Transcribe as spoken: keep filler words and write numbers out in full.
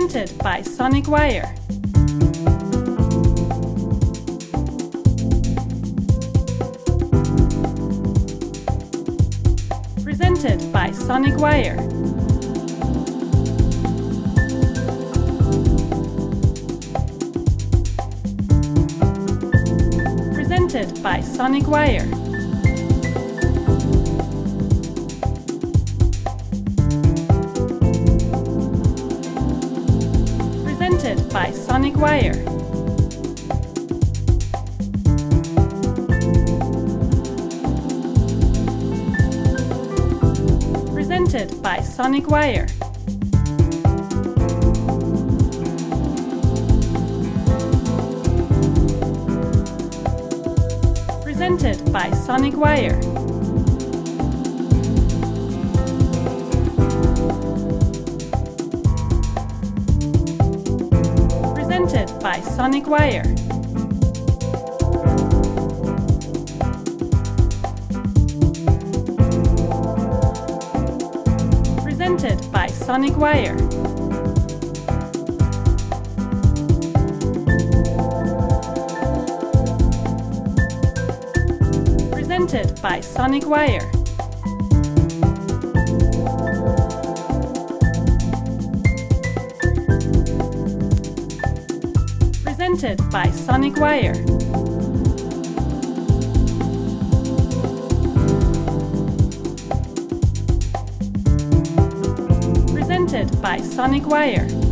Presented by Sonic Wire. Presented by Sonic Wire. Presented by Sonic Wire. Presented by Sonic Wire. Presented by Sonic Wire. Presented by Sonic Wire. Presented by Sonic Wire. Presented by Sonic Wire. Presented by Sonic Wire. Presented by Sonic Wire. Presented by Sonic Wire.